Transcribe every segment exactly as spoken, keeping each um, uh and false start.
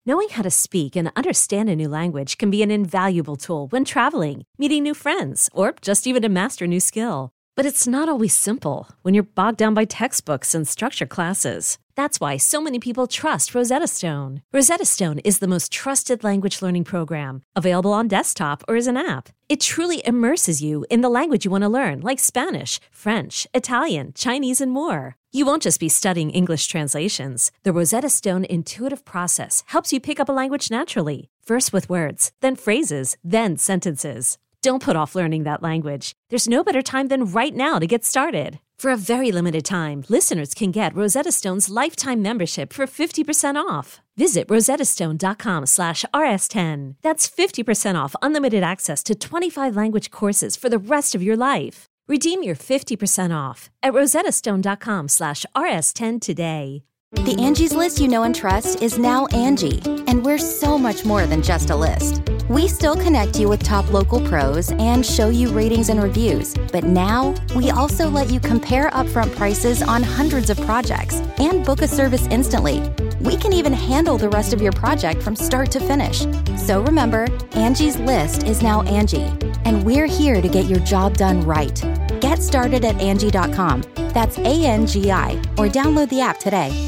Knowing how to speak and understand a new language can be an invaluable tool when traveling, meeting new friends, or just even to master a new skill. But it's not always simple when you're bogged down by textbooks and structured classes. That's why so many people trust Rosetta Stone. Rosetta Stone is the most trusted language learning program, available on desktop or as an app. It truly immerses you in the language you want to learn, like Spanish, French, Italian, Chinese, and more. You won't just be studying English translations. The Rosetta Stone intuitive process helps you pick up a language naturally, first with words, then phrases, then sentences. Don't put off learning that language. There's no better time than right now to get started. For a very limited time, listeners can get Rosetta Stone's lifetime membership for fifty percent off. Visit rosettastone.com slash rs10. That's fifty percent off unlimited access to twenty-five language courses for the rest of your life. Redeem your fifty percent off at rosettastone.com slash rs10 today. The Angie's List you know and trust is now Angie, and we're so much more than just a list. We still connect you with top local pros and show you ratings and reviews, but now we also let you compare upfront prices on hundreds of projects and book a service instantly. We can even handle the rest of your project from start to finish. So remember, Angie's List is now Angie, and we're here to get your job done right. Get started at Angie dot com. That's A N G I, or download the app today.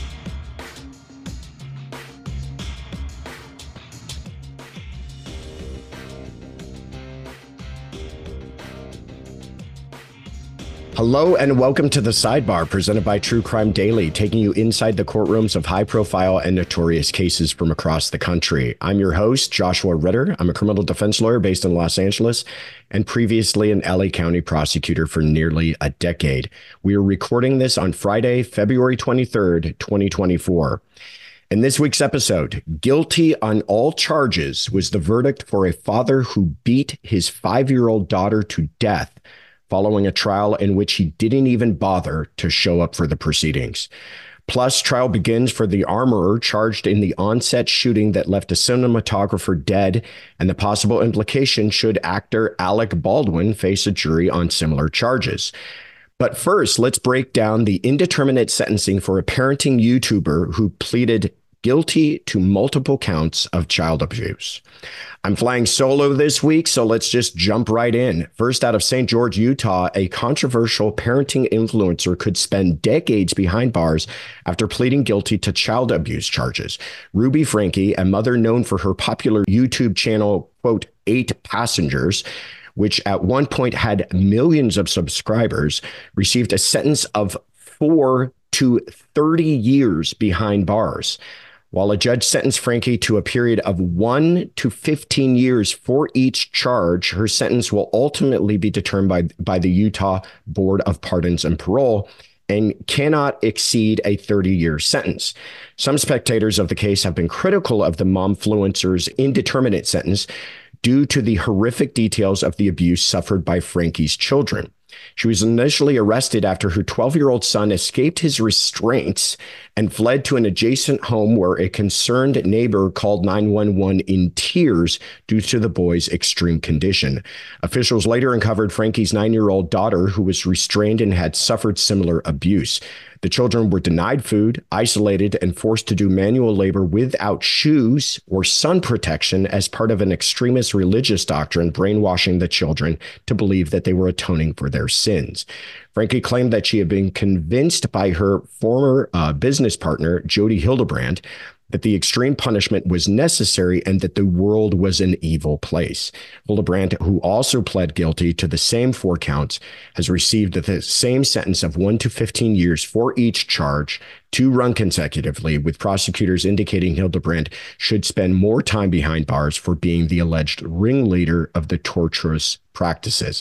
Hello and welcome to The Sidebar, presented by True Crime Daily, taking you inside the courtrooms of high-profile and notorious cases from across the country. I'm your host, Joshua Ritter. I'm a criminal defense lawyer based in Los Angeles and previously an L A County prosecutor for nearly a decade. We are recording this on Friday, February twenty-third, twenty twenty-four. In this week's episode, guilty on all charges was the verdict for a father who beat his five-year-old daughter to death following a trial in which he didn't even bother to show up for the proceedings. Plus, trial begins for the armorer charged in the on-set shooting that left a cinematographer dead, and the possible implication should actor Alec Baldwin face a jury on similar charges. But first, let's break down the indeterminate sentencing for a parenting YouTuber who pleaded guilty to multiple counts of child abuse. I'm flying solo this week, so let's just jump right in. First, out of Saint George, Utah, a controversial parenting influencer could spend decades behind bars after pleading guilty to child abuse charges. Ruby Franke, a mother known for her popular YouTube channel, quote, Eight Passengers, which at one point had millions of subscribers, received a sentence of four to thirty years behind bars. While a judge sentenced Franke to a period of one to fifteen years for each charge, her sentence will ultimately be determined by, by the Utah Board of Pardons and Parole and cannot exceed a thirty-year sentence. Some spectators of the case have been critical of the momfluencer's indeterminate sentence due to the horrific details of the abuse suffered by Franke's children. She was initially arrested after her twelve-year-old son escaped his restraints and fled to an adjacent home where a concerned neighbor called nine one one in tears due to the boy's extreme condition. Officials later uncovered Franke's nine-year-old daughter, who was restrained and had suffered similar abuse. The children were denied food, isolated, and forced to do manual labor without shoes or sun protection as part of an extremist religious doctrine, brainwashing the children to believe that they were atoning for their sins. Franke claimed that she had been convinced by her former uh, business partner, Jody Hildebrand, that the extreme punishment was necessary and that the world was an evil place. Hildebrand, who also pled guilty to the same four counts, has received the same sentence of one to fifteen years for each charge, to run consecutively, with prosecutors indicating Hildebrand should spend more time behind bars for being the alleged ringleader of the torturous practices.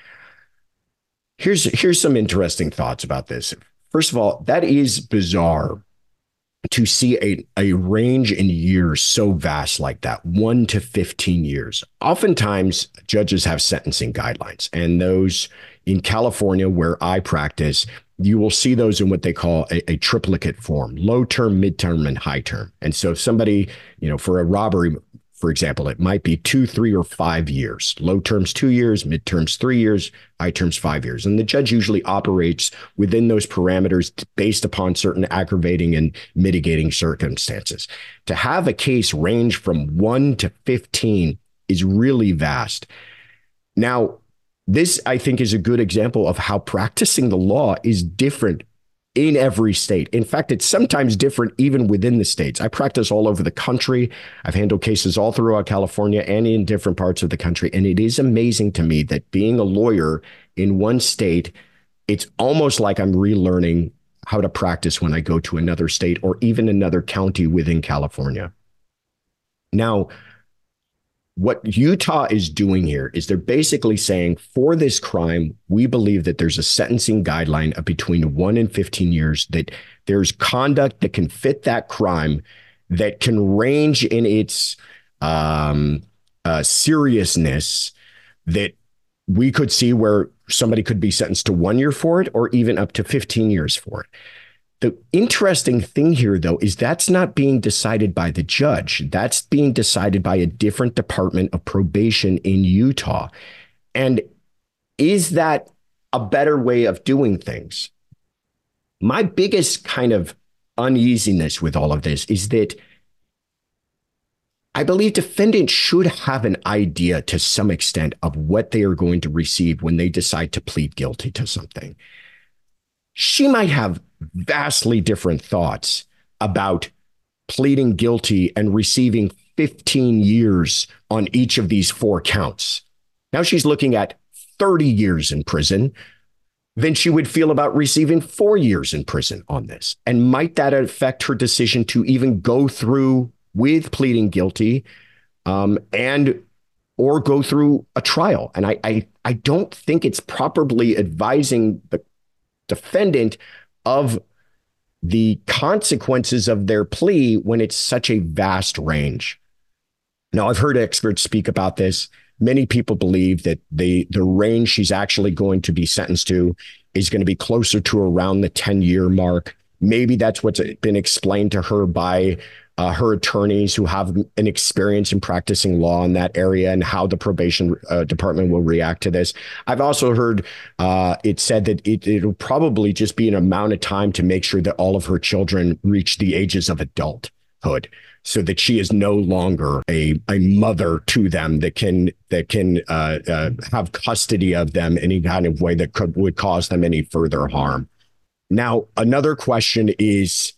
Here's, here's some interesting thoughts about this. First of all, that is bizarre to see a, a range in years so vast like that, one to fifteen years. Oftentimes, judges have sentencing guidelines, and those in California, where I practice, you will see those in what they call a, a triplicate form: low term, midterm, and high term. And so if somebody, you know, for a robbery, For example, it might be two, three, or five years. Low terms, two years, mid terms, three years, high terms, five years. And the judge usually operates within those parameters based upon certain aggravating and mitigating circumstances. To have a case range from one to fifteen is really vast. Now, this, I think, is a good example of how practicing the law is different in every state. In fact, it's sometimes different even within the states. I practice all over the country. I've handled cases all throughout California and in different parts of the country. And it is amazing to me that being a lawyer in one state, it's almost like I'm relearning how to practice when I go to another state or even another county within California. Now, what Utah is doing here is they're basically saying for this crime, we believe that there's a sentencing guideline of between one and fifteen years, that there's conduct that can fit that crime, that can range in its um, uh, seriousness, that we could see where somebody could be sentenced to one year for it or even up to fifteen years for it. The interesting thing here, though, is that's not being decided by the judge. That's being decided by a different department of probation in Utah. And is that a better way of doing things? My biggest kind of uneasiness with all of this is that I believe defendants should have an idea to some extent of what they are going to receive when they decide to plead guilty to something. She might have vastly different thoughts about pleading guilty and receiving fifteen years on each of these four counts. Now she's looking at thirty years in prison than she would feel about receiving four years in prison on this. And might that affect her decision to even go through with pleading guilty um, and or go through a trial? And I, I, I don't think it's properly advising the defendant of the consequences of their plea when it's such a vast range. Now, I've heard experts speak about this. Many people believe that the, the range she's actually going to be sentenced to is going to be closer to around the ten-year mark. Maybe that's what's been explained to her by uh, her attorneys who have an experience in practicing law in that area and how the probation uh, department will react to this. I've also heard uh, it said that it, it'll probably just be an amount of time to make sure that all of her children reach the ages of adulthood, so that she is no longer a, a mother to them that can that can uh, uh, have custody of them in any kind of way that could would cause them any further harm. Now, another question is,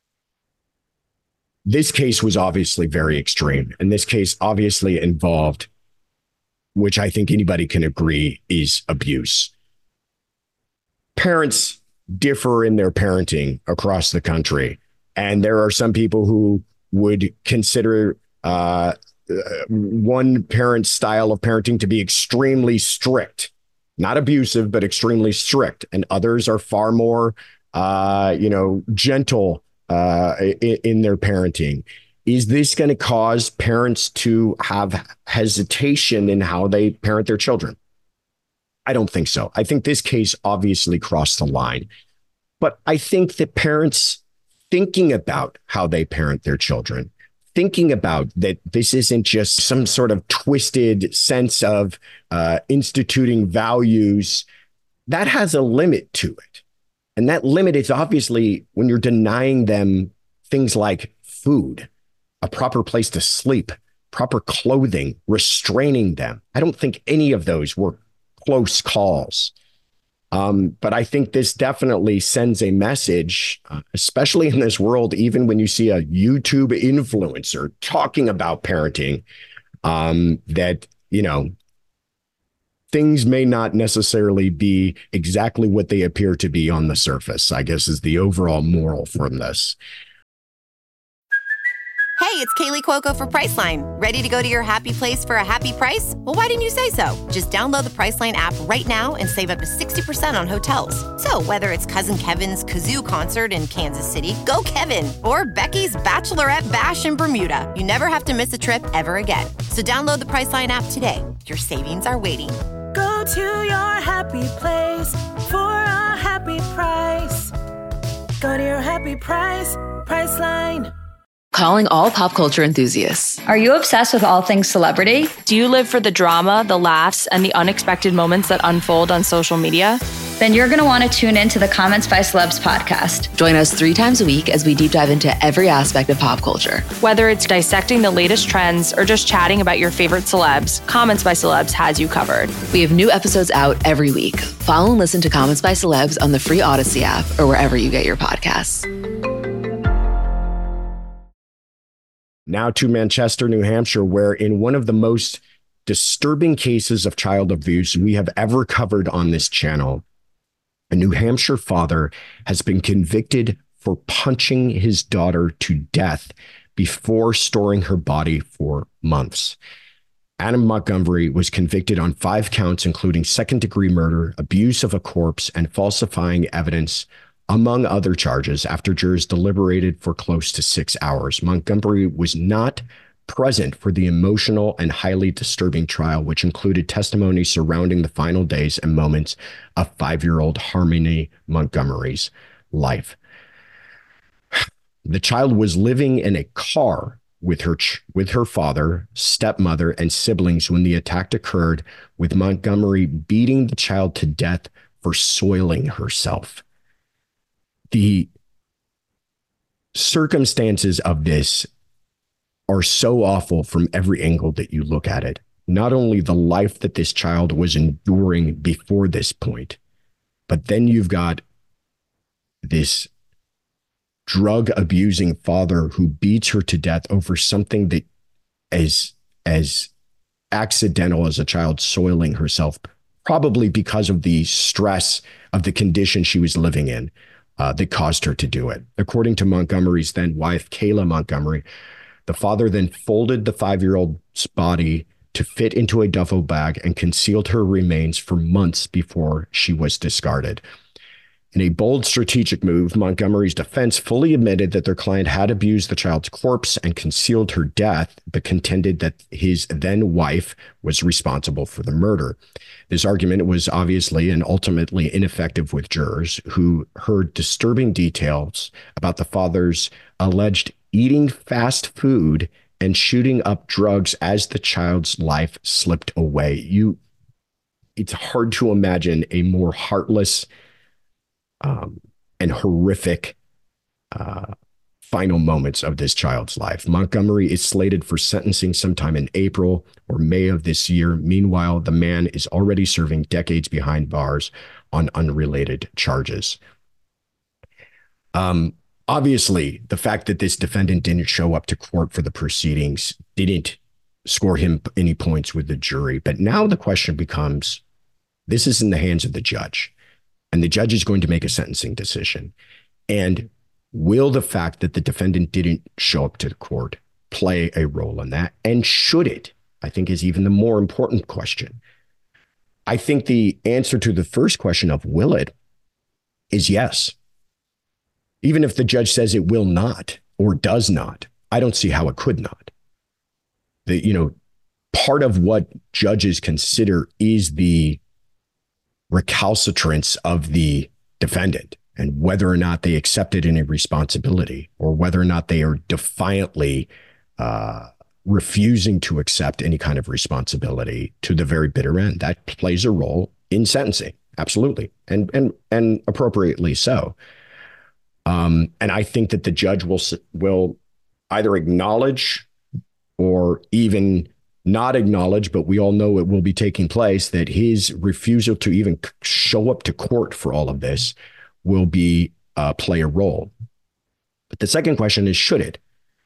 this case was obviously very extreme, and this case obviously involved, which I think anybody can agree, is abuse. Parents differ in their parenting across the country, and there are some people who would consider uh, one parent's style of parenting to be extremely strict, not abusive, but extremely strict. And others are far more, uh, you know, gentle uh, in, in their parenting. Is this going to cause parents to have hesitation in how they parent their children? I don't think so. I think this case obviously crossed the line. But I think that parents thinking about how they parent their children, thinking about that this isn't just some sort of twisted sense of uh, instituting values, that has a limit to it. And that limit is obviously when you're denying them things like food, a proper place to sleep, proper clothing, restraining them. I don't think any of those were close calls. Um, but I think this definitely sends a message, uh, especially in this world, even when you see a YouTube influencer talking about parenting, um, that, you know, things may not necessarily be exactly what they appear to be on the surface, I guess, is the overall moral from this. Hey, it's Kaylee Cuoco for Priceline. Ready to go to your happy place for a happy price? Well, why didn't you say so? Just download the Priceline app right now and save up to sixty percent on hotels. So whether it's Cousin Kevin's Kazoo Concert in Kansas City, go Kevin, or Becky's Bachelorette Bash in Bermuda, you never have to miss a trip ever again. So download the Priceline app today. Your savings are waiting. Go to your happy place for a happy price. Go to your happy price, Priceline. Calling all pop culture enthusiasts. Are you obsessed with all things celebrity? Do you live for the drama, the laughs, and the unexpected moments that unfold on social media? Then you're going to want to tune in to the Comments by Celebs podcast. Join us three times a week as we deep dive into every aspect of pop culture. Whether it's dissecting the latest trends or just chatting about your favorite celebs, Comments by Celebs has you covered. We have new episodes out every week. Follow and listen to Comments by Celebs on the free Odyssey app or wherever you get your podcasts. Now to Manchester, New Hampshire, where in one of the most disturbing cases of child abuse we have ever covered on this channel, a New Hampshire father has been convicted for punching his daughter to death before storing her body for months. Adam Montgomery was convicted on five counts, including second-degree murder, abuse of a corpse, and falsifying evidence, among other charges, after jurors deliberated for close to six hours. Montgomery was not present for the emotional and highly disturbing trial, which included testimony surrounding the final days and moments of five-year-old Harmony Montgomery's life. The child was living in a car with her ch- with her father, stepmother, and siblings when the attack occurred, with Montgomery beating the child to death for soiling herself. The circumstances of this are so awful from every angle that you look at it. Not only the life that this child was enduring before this point, but then you've got this drug abusing father who beats her to death over something that is as accidental as a child soiling herself, probably because of the stress of the condition she was living in. Uh, that caused her to do it. According to Montgomery's then wife, Kayla Montgomery, the father then folded the five-year-old's body to fit into a duffel bag and concealed her remains for months before she was discarded. In a bold strategic move, Montgomery's defense fully admitted that their client had abused the child's corpse and concealed her death, but contended that his then wife was responsible for the murder. This argument was obviously and ultimately ineffective with jurors who heard disturbing details about the father's alleged eating fast food and shooting up drugs as the child's life slipped away. You, it's hard to imagine a more heartless um, and horrific uh, final moments of this child's life. Montgomery is slated for sentencing sometime in April or May of this year. Meanwhile, the man is already serving decades behind bars on unrelated charges. Um, obviously, the fact that this defendant didn't show up to court for the proceedings didn't score him any points with the jury. But now the question becomes, this is in the hands of the judge, and the judge is going to make a sentencing decision. And will the fact that the defendant didn't show up to the court play a role in that? And should it? I think is even the more important question. I think the answer to the first question of will it is yes. Even if the judge says it will not or does not, I don't see how it could not. The, you know, part of what judges consider is the recalcitrance of the defendant and whether or not they accepted any responsibility or whether or not they are defiantly uh, refusing to accept any kind of responsibility to the very bitter end. That plays a role in sentencing. Absolutely. And, and, and appropriately so. Um, and I think that the judge will, will either acknowledge or even not acknowledge, but we all know it will be taking place, that his refusal to even show up to court for all of this will be uh, play a role. But the second question is, should it?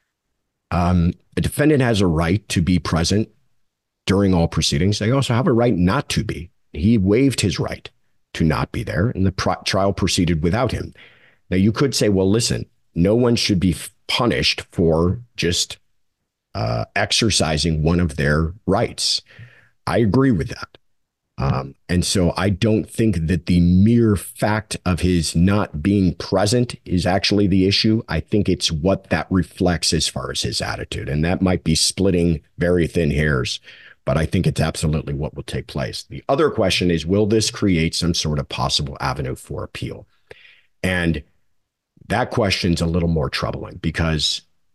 Um, a defendant has a right to be present during all proceedings. They also have a right not to be. He waived his right to not be there, and the pro- trial proceeded without him. Now, you could say, well, listen, no one should be punished for just uh, exercising one of their rights. I agree with that. Um, and so I don't think that the mere fact of his not being present is actually the issue. I think it's what that reflects as far as his attitude. And that might be splitting very thin hairs, but I think it's absolutely what will take place. The other question is, will this create some sort of possible avenue for appeal? And that question's a little more troubling, because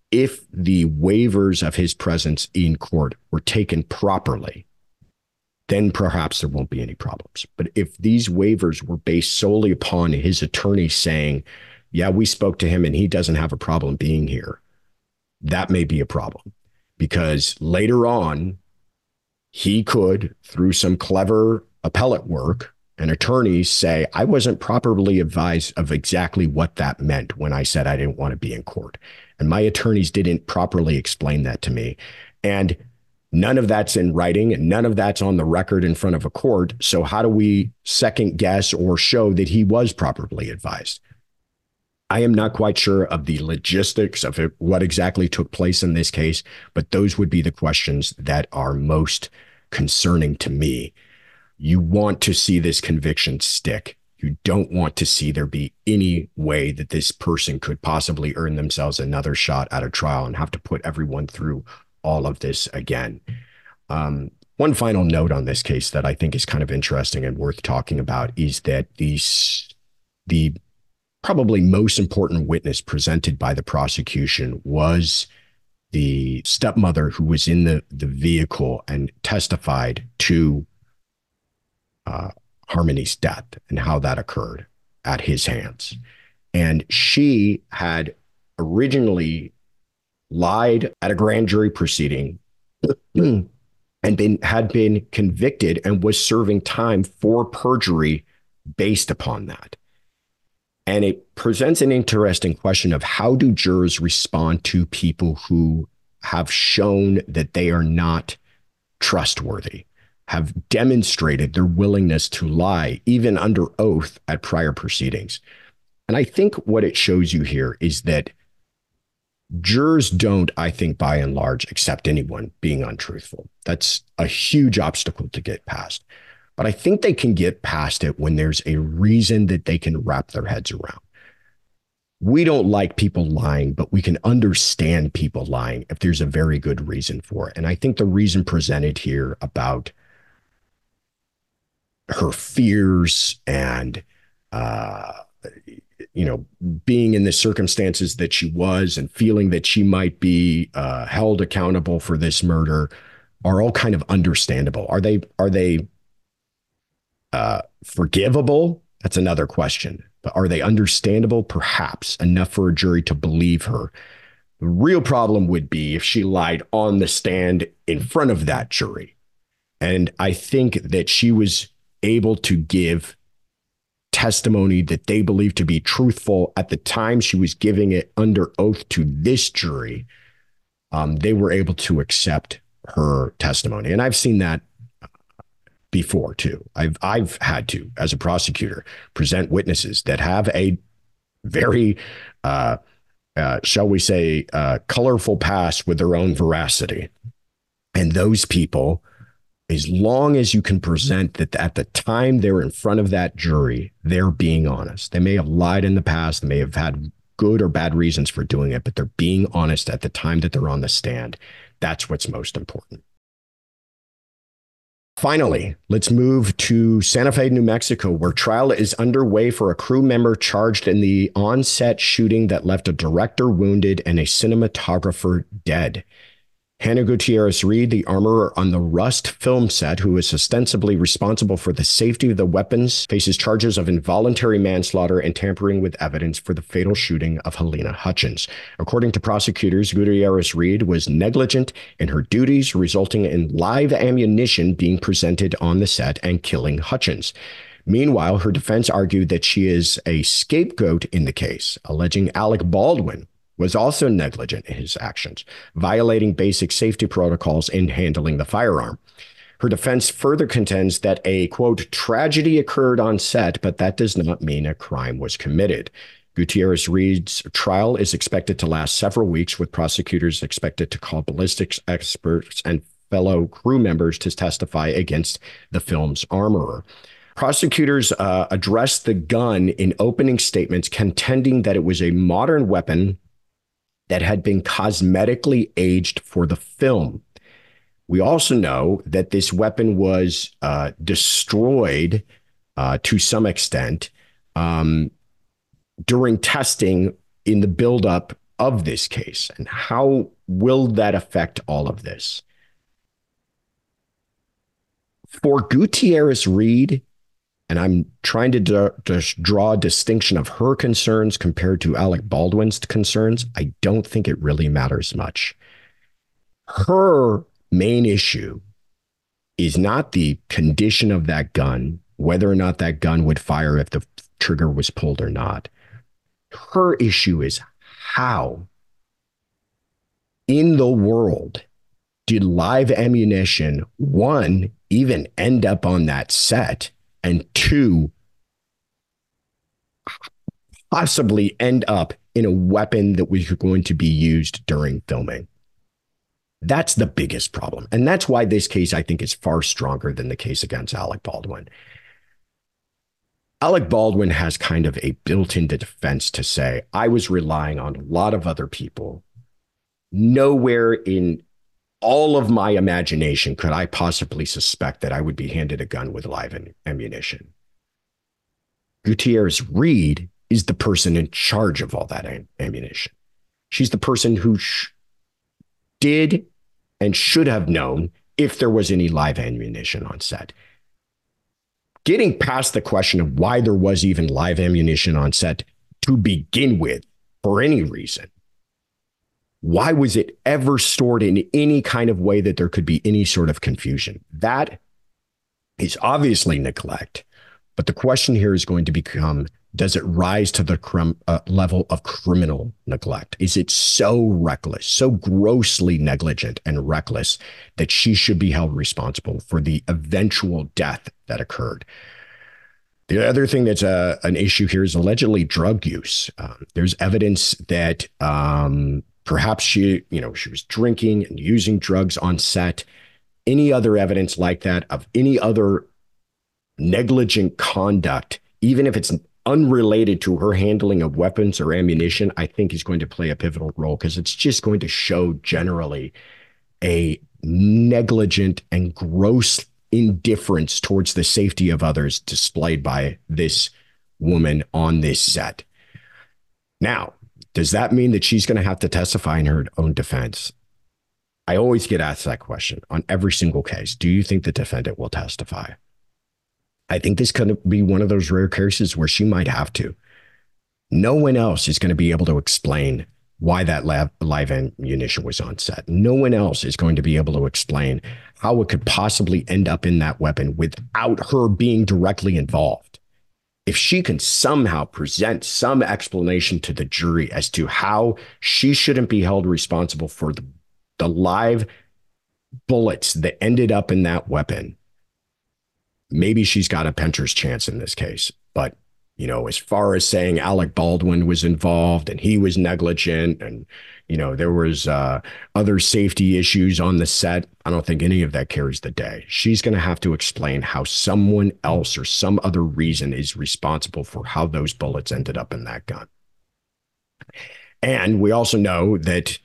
if the waivers of his presence in court were taken properly, then perhaps there won't be any problems. But if these waivers were based solely upon his attorney saying, yeah, we spoke to him and he doesn't have a problem being here, that may be a problem. Because later on, he could, through some clever appellate work, and attorneys say, I wasn't properly advised of exactly what that meant when I said I didn't want to be in court. And my attorneys didn't properly explain that to me. And none of that's in writing and none of that's on the record in front of a court. So how do we second guess or show that he was properly advised? I am not quite sure of the logistics of it, what exactly took place in this case, but those would be the questions that are most concerning to me. You want to see this conviction stick. You don't want to see there be any way that this person could possibly earn themselves another shot at a trial and have to put everyone through all of this again. Um, one final note on this case that I think is kind of interesting and worth talking about is that these, the probably most important witness presented by the prosecution was the stepmother who was in the, the vehicle and testified to uh, Harmony's death and how that occurred at his hands. And she had originally lied at a grand jury proceeding and been had been convicted and was serving time for perjury based upon that. And it presents an interesting question of how do jurors respond to people who have shown that they are not trustworthy, have demonstrated their willingness to lie, even under oath at prior proceedings. And I think what it shows you here is that jurors don't, I think, by and large, accept anyone being untruthful. That's a huge obstacle to get past. But I think they can get past it when there's a reason that they can wrap their heads around. We don't like people lying, but we can understand people lying if there's a very good reason for it. And I think the reason presented here about her fears and, uh, you know, being in the circumstances that she was and feeling that she might be uh, held accountable for this murder are all kind of understandable. Are they, are they, Uh, forgivable? That's another question. But are they understandable? Perhaps enough for a jury to believe her. The real problem would be if she lied on the stand in front of that jury. And I think that she was able to give testimony that they believed to be truthful at the time she was giving it under oath to this jury. Um, they were able to accept her testimony. And I've seen that before too. I've I've had to, as a prosecutor, present witnesses that have a very, uh, uh, shall we say, uh, colorful past with their own veracity. And those people, as long as you can present that at the time they're in front of that jury, they're being honest. They may have lied in the past. They may have had good or bad reasons for doing it, but they're being honest at the time that they're on the stand. That's what's most important. Finally, let's move to Santa Fe, New Mexico, where trial is underway for a crew member charged in the on-set shooting that left a director wounded and a cinematographer dead. Hannah Gutierrez-Reed, the armorer on the Rust film set, who is ostensibly responsible for the safety of the weapons, faces charges of involuntary manslaughter and tampering with evidence for the fatal shooting of Helena Hutchins. According to prosecutors, Gutierrez-Reed was negligent in her duties, resulting in live ammunition being presented on the set and killing Hutchins. Meanwhile, her defense argued that she is a scapegoat in the case, alleging Alec Baldwin was also negligent in his actions, violating basic safety protocols in handling the firearm. Her defense further contends that a, quote, tragedy occurred on set, but that does not mean a crime was committed. Gutierrez-Reed's trial is expected to last several weeks, with prosecutors expected to call ballistics experts and fellow crew members to testify against the film's armorer. Prosecutors uh, addressed the gun in opening statements, contending that it was a modern weapon that had been cosmetically aged for the film. We also know that this weapon was uh, destroyed uh, to some extent um, during testing in the buildup of this case, and how will that affect all of this? For Gutierrez-Reed, and I'm trying to d- just draw a distinction of her concerns compared to Alec Baldwin's concerns, I don't think it really matters much. Her main issue is not the condition of that gun, whether or not that gun would fire if the trigger was pulled or not. Her issue is how in the world did live ammunition, one, even end up on that set, and two, possibly end up in a weapon that was going to be used during filming. That's the biggest problem. And that's why this case, I think, is far stronger than the case against Alec Baldwin. Alec Baldwin has kind of a built-in defense to say, I was relying on a lot of other people. Nowhere in all of my imagination could I possibly suspect that I would be handed a gun with live ammunition. Gutierrez-Reed is the person in charge of all that am- ammunition. She's the person who sh- did and should have known if there was any live ammunition on set. Getting past the question of why there was even live ammunition on set to begin with, for any reason, why was it ever stored in any kind of way that there could be any sort of confusion? That is obviously neglect. But the question here is going to become, does it rise to the crim- uh, level of criminal neglect? Is it so reckless, so grossly negligent and reckless that she should be held responsible for the eventual death that occurred? The other thing that's a, an issue here is allegedly drug use. Um, there's evidence that um, perhaps she, you know, she was drinking and using drugs on set. Any other evidence like that of any other negligent conduct, even if it's unrelated to her handling of weapons or ammunition, I think is going to play a pivotal role, because it's just going to show generally a negligent and gross indifference towards the safety of others displayed by this woman on this set. Now, does that mean that she's going to have to testify in her own defense? I always get asked that question on every single case. Do you think the defendant will testify? I think this could be one of those rare cases where she might have to. No one else is going to be able to explain why that lab, live ammunition was on set. No one else is going to be able to explain how it could possibly end up in that weapon without her being directly involved. If she can somehow present some explanation to the jury as to how she shouldn't be held responsible for the, the live bullets that ended up in that weapon, maybe she's got a puncher's chance in this case. But, you know, as far as saying Alec Baldwin was involved and he was negligent and, you know, there was uh, other safety issues on the set, I don't think any of that carries the day. She's going to have to explain how someone else or some other reason is responsible for how those bullets ended up in that gun. And we also know that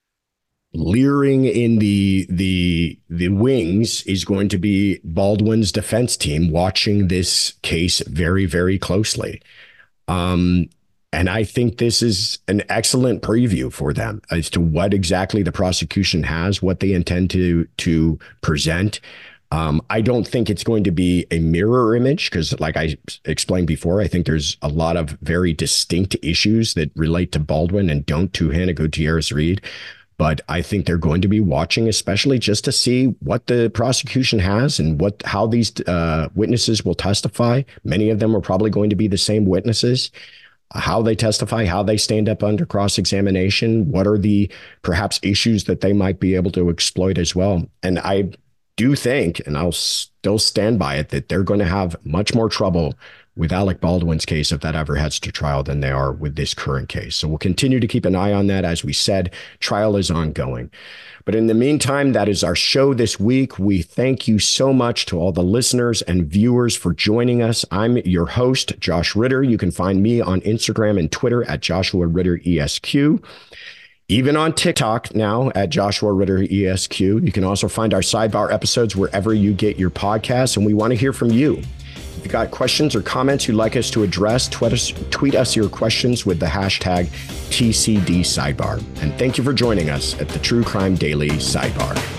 leering in the the the wings is going to be Baldwin's defense team watching this case very, very closely. Um, and I think this is an excellent preview for them as to what exactly the prosecution has, what they intend to to present. Um, I don't think it's going to be a mirror image because, like I explained before, I think there's a lot of very distinct issues that relate to Baldwin and don't to Hannah Gutierrez-Reed. But I think they're going to be watching, especially just to see what the prosecution has and what how these uh, witnesses will testify. Many of them are probably going to be the same witnesses. How they testify, how they stand up under cross-examination, what are the perhaps issues that they might be able to exploit as well. And I do think, and I'll still stand by it, that they're going to have much more trouble with Alec Baldwin's case, if that ever heads to trial, than they are with this current case. So we'll continue to keep an eye on that. As we said, trial is ongoing. But in the meantime, that is our show this week. We thank you so much to all the listeners and viewers for joining us. I'm your host, Josh Ritter. You can find me on Instagram and Twitter at Joshua Ritter E S Q. Even on TikTok now at Joshua Ritter E S Q. You can also find our Sidebar episodes wherever you get your podcasts, and we want to hear from you. If you've got questions or comments you'd like us to address, tweet us, tweet us your questions with the hashtag T C D Sidebar. And thank you for joining us at the True Crime Daily Sidebar.